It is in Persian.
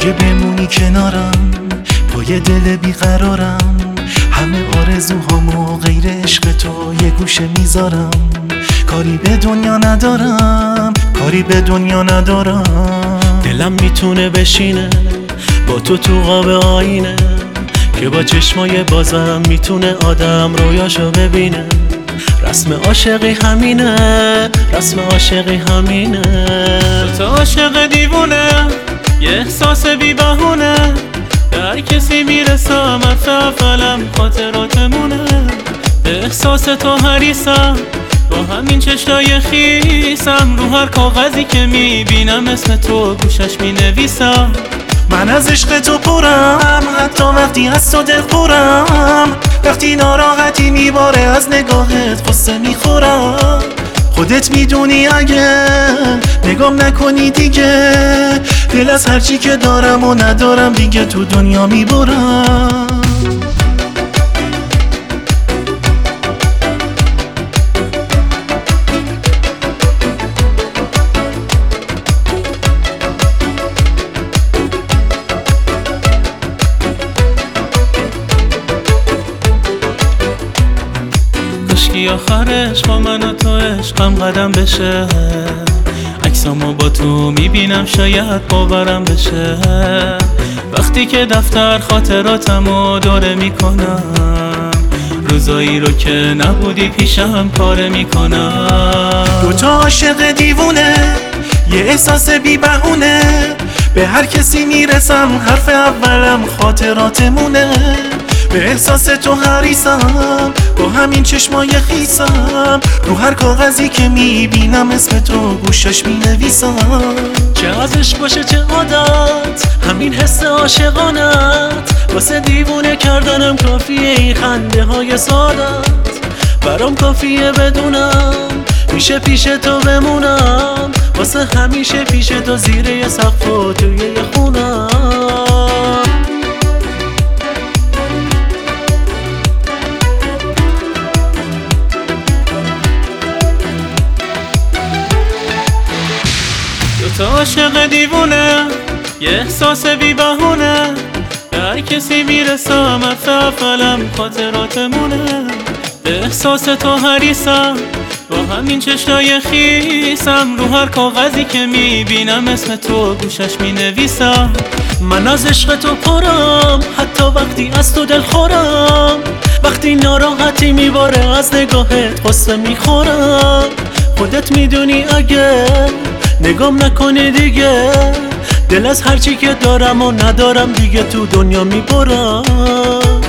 اگه بمونی کنارم پای دل بیقرارم، همه آرزوهامو غیر عشق تو یه گوشه میذارم. کاری به دنیا ندارم، کاری به دنیا ندارم. دلم میتونه بشینه با تو قاب آینه، که با چشمای بازم میتونه آدم رویاشو ببینه. رسم عاشقی همینه، رسم عاشقی همینه. تو عاشق دیوونه، یه احساس بی بهونه، در کسی میرسم حرف اولم خاطراتمونه. به احساس تو حریصم، با همین چشای خیسم، رو هر کاغذی که میبینم اسم تو گوشش مینویسم. من از عشق تو پرم، حتی وقتی از تو دل خورم. وقتی ناراحتی میباره از نگاهت غصه میخورم. خودت میدونی اگه نگام نکنی دیگه، دل از هرچی که دارم و ندارم دیگه تو دنیا میبرم. کاشکی آخرش با من و تو عشقم قدم بشه، عکسامو با تو میبینم شاید باورم بشه. وقتی که دفتر خاطراتمو دوره میکنم، روزایی رو که نبودی پیشم پاره میکنم. دوتا عاشق دیوونه، یه احساس بی بهونه، به هر کسی میرسم حرف اولم خاطراتمونه. به احساس تو حریصم، با همین چشمای خیسم، رو هر کاغذی که میبینم اسم تو گوشش مینویسم. چه از عشق باشه چه عادت، همین حس عاشقانت، واسه دیوونه کردنم کافیه این خنده های سادت. برام کافیه بدونم میشه پیش تو بمونم، واسه همیشه پیش تو زیر یه سقف و توی یه خونم. تو عاشق دیوونه، یه احساس بی بهونه، به هر کسی میرسم حرف اولم خاطراتمونه. به احساس تو حریصم، با همین چشای خیسم، رو هر کاغذی که میبینم اسم تو گوشش مینویسم. من از عشق تو پرم، حتی وقتی از تو دل خورم. وقتی ناراحتی میباره از نگاهت غصه میخورم. خودت میدونی اگه نگام نکنی دیگه، دل از هرچی که دارم و ندارم دیگه تو دنیا میبرم.